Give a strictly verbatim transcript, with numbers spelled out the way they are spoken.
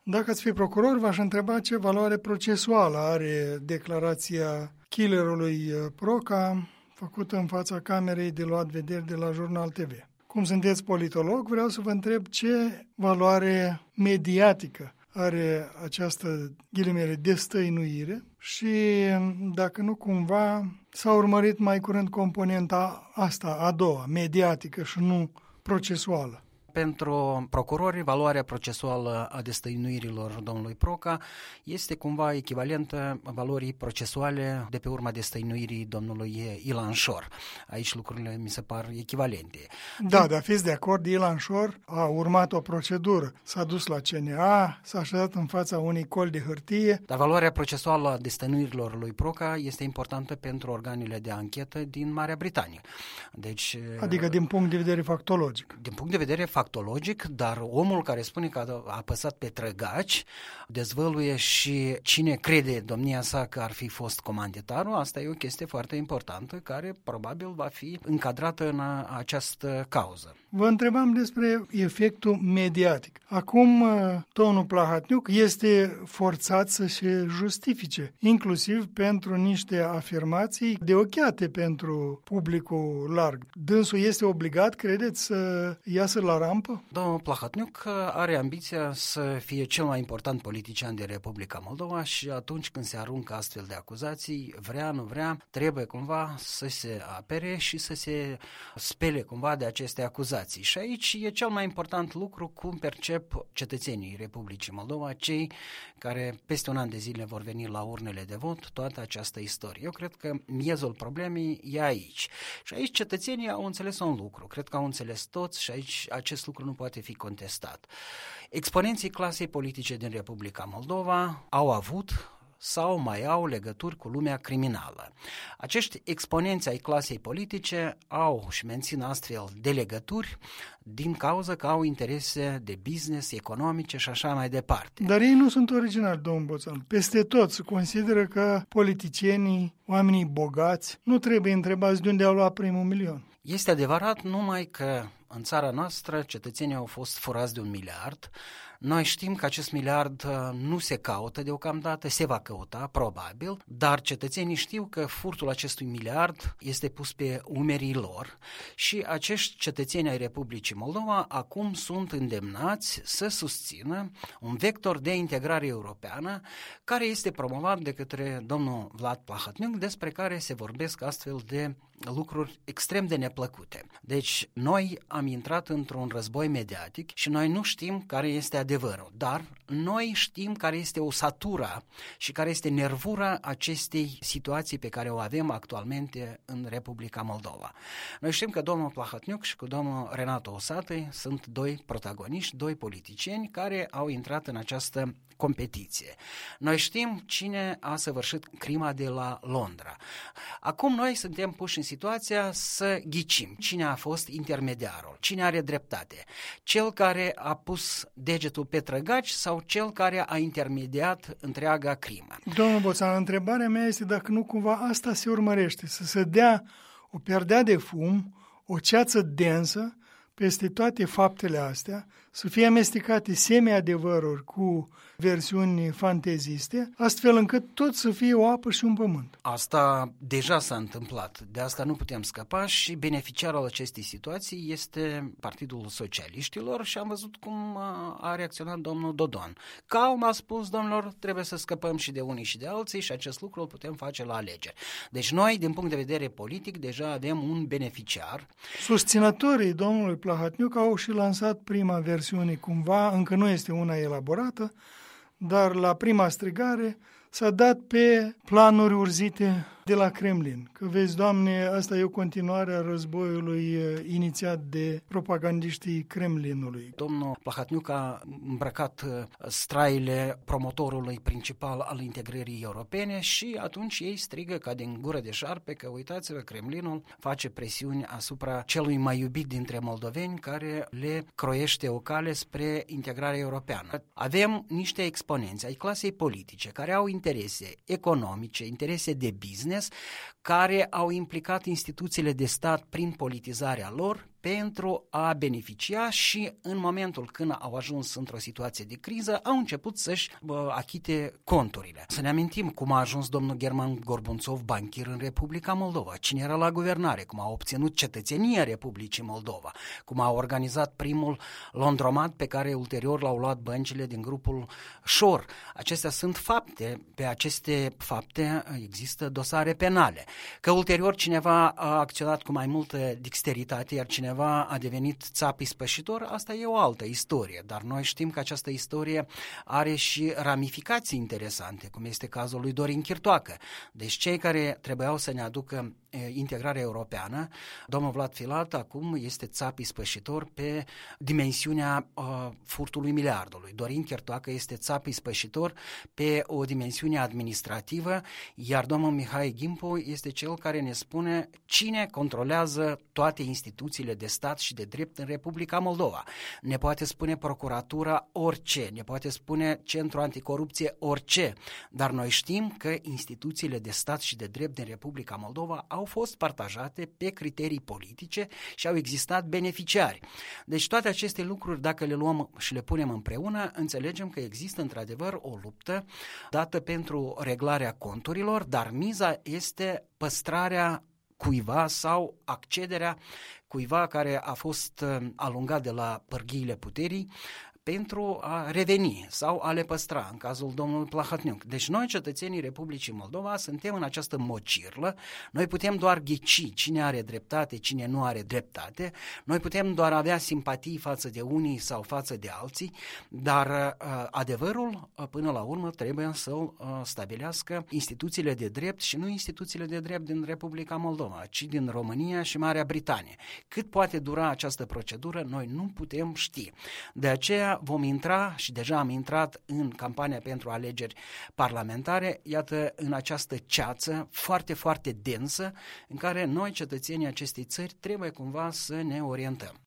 Dacă ați fi procuror, v-aș întreba ce valoare procesuală are declarația killerului Proca, făcută în fața camerei de luat vederi de la Jurnal T V. Cum sunteți politolog, vreau să vă întreb ce valoare mediatică are această, ghilimele, destăinuire și dacă nu cumva s-a urmărit mai curând componenta asta, a doua, mediatică și nu procesuală. Pentru procurori, valoarea procesuală a destăinuirilor domnului Proca este cumva echivalentă valorii procesuale de pe urma destăinuirii domnului Ilan Șor. Aici lucrurile mi se par echivalente. Da, dar fiți de acord, Ilan Șor a urmat o procedură. S-a dus la C N A, s-a așezat în fața unui col de hârtie. Dar valoarea procesuală a destăinuirilor lui Proca este importantă pentru organele de anchetă din Marea Britanie. Deci, adică din punct de vedere factologic. Din punct de vedere factologic, Factologic, dar omul care spune că a apăsat pe trăgaci dezvăluie și cine crede domnia sa că ar fi fost comanditarul. Asta e o chestie foarte importantă care probabil va fi încadrată în această cauză. Vă întrebam despre efectul mediatic. Acum, domnul Plahatniuc este forțat să se justifice, inclusiv pentru niște afirmații deocheate pentru publicul larg. Dânsul este obligat, credeți, să iasă la rampă? Domnul Plahatniuc are ambiția să fie cel mai important politician din Republica Moldova și atunci când se aruncă astfel de acuzații, vrea, nu vrea, trebuie cumva să se apere și să se spele cumva de aceste acuzații. Și aici e cel mai important lucru cum percep cetățenii Republicii Moldova, cei care peste un an de zile vor veni la urnele de vot, toată această istorie. Eu cred că miezul problemei e aici. Și aici cetățenii au înțeles un lucru, cred că au înțeles toți și aici acest lucru nu poate fi contestat. Exponenții clasei politice din Republica Moldova au avut sau mai au legături cu lumea criminală. Acești exponenți ai clasei politice au și mențin astfel de legături din cauza că au interese de business, economice și așa mai departe. Dar ei nu sunt originali, domnul Boțan. Peste tot se consideră că politicienii, oamenii bogați, nu trebuie întrebați de unde au luat primul milion. Este adevărat numai că în țara noastră cetățenii au fost furați de un miliard. Noi știm că acest miliard nu se caută deocamdată, se va căuta, probabil, dar cetățenii știu că furtul acestui miliard este pus pe umerii lor și acești cetățeni ai Republicii Moldova acum sunt îndemnați să susțină un vector de integrare europeană care este promovat de către domnul Vlad Plahatniuc, despre care se vorbesc astfel de lucruri extrem de neplăcute. Deci noi am intrat într-un război mediatic și noi nu știm care este adevărul, dar noi știm care este osatura și care este nervura acestei situații pe care o avem actualmente în Republica Moldova. Noi știm că domnul Plahatniuc și cu domnul Renato Osatăi sunt doi protagoniști, doi politicieni care au intrat în această competiție. Noi știm cine a săvârșit crima de la Londra. Acum noi suntem puși în situația să ghicim cine a fost intermediarul, cine are dreptate, cel care a pus degetul pe trăgaci sau cel care a intermediat întreaga crimă. Domnul Boțan, întrebarea mea este dacă nu cumva asta se urmărește, să se dea o perdea de fum, o ceață densă peste toate faptele astea, să fie amestecate semi-adevăruri cu versiuni fanteziste, astfel încât tot să fie o apă și un pământ. Asta deja s-a întâmplat, de asta nu putem scăpa și beneficiarul acestei situații este Partidul Socialiștilor și am văzut cum a reacționat domnul Dodon. Calm a spus, domnilor, trebuie să scăpăm și de unii și de alții și acest lucru îl putem face la alegeri. Deci noi, din punct de vedere politic, deja avem un beneficiar. Susținătorii domnului Plahatniuc au și lansat prima versiune, cumva, încă nu este una elaborată, dar la prima strigare s-a dat pe planuri urzite de la Kremlin. Că vezi, Doamne, asta e o continuare a războiului inițiat de propagandiștii Kremlinului. Domnul Plahatniuc a îmbrăcat straile promotorului principal al integrării europene și atunci ei strigă ca din gură de șarpe că, uitați-vă, Kremlinul face presiuni asupra celui mai iubit dintre moldoveni care le croiește o cale spre integrarea europeană. Avem niște exponenți ai clasei politice care au interese economice, interese de business, care au implicat instituțiile de stat prin politizarea lor pentru a beneficia și în momentul când au ajuns într-o situație de criză, au început să-și bă, achite conturile. Să ne amintim cum a ajuns domnul German Gorbunțov banchier în Republica Moldova, cine era la guvernare, cum a obținut cetățenia Republicii Moldova, cum a organizat primul laundromat pe care ulterior l-au luat băncile din grupul Șor. Acestea sunt fapte, pe aceste fapte există dosare penale. Că ulterior cineva a acționat cu mai multă dexteritate, iar cineva a devenit țap ispășitor, asta e o altă istorie, dar noi știm că această istorie are și ramificații interesante, cum este cazul lui Dorin Chirtoacă. Deci cei care trebuiau să ne aducă integrarea europeană, domnul Vlad Filat acum este țap ispășitor pe dimensiunea uh, furtului miliardului. Dorin Chirtoacă este țap ispășitor pe o dimensiune administrativă, iar domnul Mihai Gimpu este cel care ne spune cine controlează toate instituțiile de stat și de drept în Republica Moldova. Ne poate spune procuratura orice, ne poate spune Centrul Anticorupție orice, dar noi știm că instituțiile de stat și de drept din Republica Moldova au fost partajate pe criterii politice și au existat beneficiari. Deci toate aceste lucruri, dacă le luăm și le punem împreună, înțelegem că există într-adevăr o luptă dată pentru reglarea conturilor, dar miza este păstrarea cuiva sau accederea cuiva care a fost alungat de la pârghiile puterii pentru a reveni sau a le păstra, în cazul domnului Plahotniuc. Deci noi, cetățenii Republicii Moldova, suntem în această mocirlă, noi putem doar ghici cine are dreptate, cine nu are dreptate, noi putem doar avea simpatii față de unii sau față de alții, dar uh, adevărul, uh, până la urmă, trebuie să-l uh, stabilească instituțiile de drept și nu instituțiile de drept din Republica Moldova, ci din România și Marea Britanie. Cât poate dura această procedură, noi nu putem ști. De aceea vom intra, și deja am intrat în campania pentru alegeri parlamentare, iată, în această ceață foarte, foarte densă, în care noi, cetățenii acestei țări, trebuie cumva să ne orientăm.